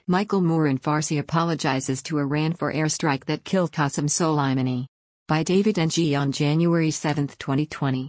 Michael Moore in Farsi apologizes to Iran for airstrike that killed Qasem Soleimani. By David Ng on January 7, 2020.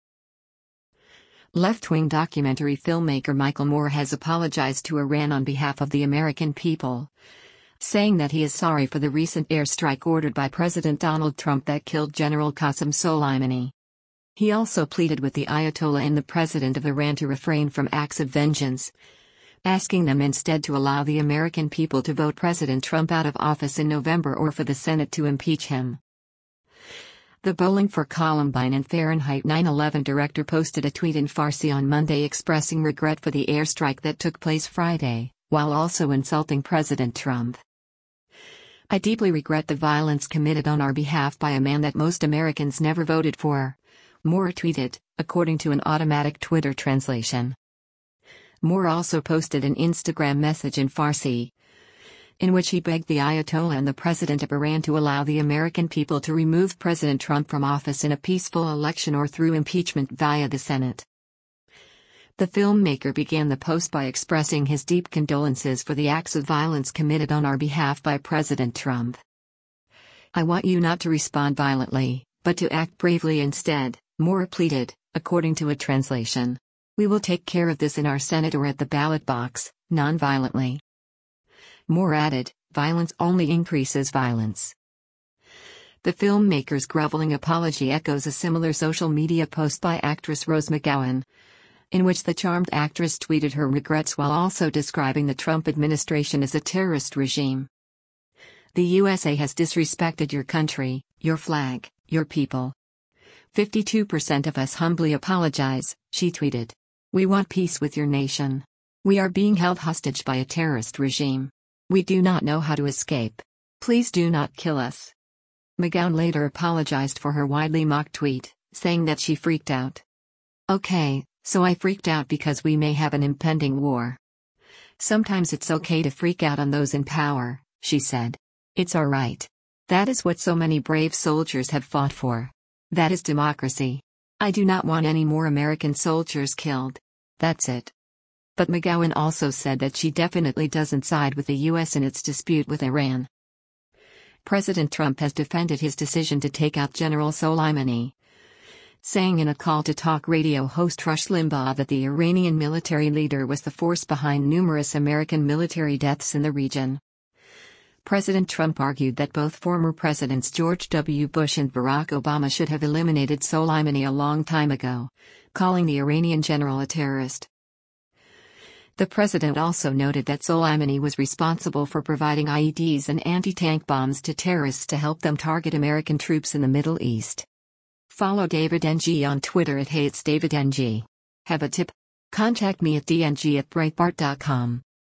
Left-wing documentary filmmaker Michael Moore has apologized to Iran on behalf of the American people, saying that he is sorry for the recent airstrike ordered by President Donald Trump that killed General Qasem Soleimani. He also pleaded with the Ayatollah and the President of Iran to refrain from acts of vengeance, asking them instead to allow the American people to vote President Trump out of office in November or for the Senate to impeach him. The Bowling for Columbine and Fahrenheit 9/11 director posted a tweet in Farsi on Monday expressing regret for the airstrike that took place Friday, while also insulting President Trump. "I deeply regret the violence committed on our behalf by a man that most Americans never voted for," Moore tweeted, according to an automatic Twitter translation. Moore also posted an Instagram message in Farsi, in which he begged the Ayatollah and the President of Iran to allow the American people to remove President Trump from office in a peaceful election or through impeachment via the Senate. The filmmaker began the post by expressing his deep condolences for the acts of violence committed on our behalf by President Trump. "I want you not to respond violently, but to act bravely instead," Moore pleaded, according to a translation. "We will take care of this in our Senate or at the ballot box, non-violently." Moore added, "Violence only increases violence." The filmmaker's groveling apology echoes a similar social media post by actress Rose McGowan, in which the charmed actress tweeted her regrets while also describing the Trump administration as a terrorist regime. "The USA has disrespected your country, your flag, your people. 52% of us humbly apologize," she tweeted. "We want peace with your nation. We are being held hostage by a terrorist regime. We do not know how to escape. Please do not kill us." McGowan later apologized for her widely mocked tweet, saying that she freaked out. "Okay, so I freaked out because we may have an impending war. Sometimes it's okay to freak out on those in power," she said. "It's our right. That is what so many brave soldiers have fought for. That is democracy. I do not want any more American soldiers killed. That's it." But McGowan also said that she definitely doesn't side with the U.S. in its dispute with Iran. President Trump has defended his decision to take out General Soleimani, saying in a call to talk radio host Rush Limbaugh that the Iranian military leader was the force behind numerous American military deaths in the region. President Trump argued that both former presidents George W. Bush and Barack Obama should have eliminated Soleimani a long time ago, calling the Iranian general a terrorist. The president also noted that Soleimani was responsible for providing IEDs and anti-tank bombs to terrorists to help them target American troops in the Middle East. Follow David Ng on Twitter at @HeyIt'sDavidNG. Have a tip? Contact me at dng@breitbart.com.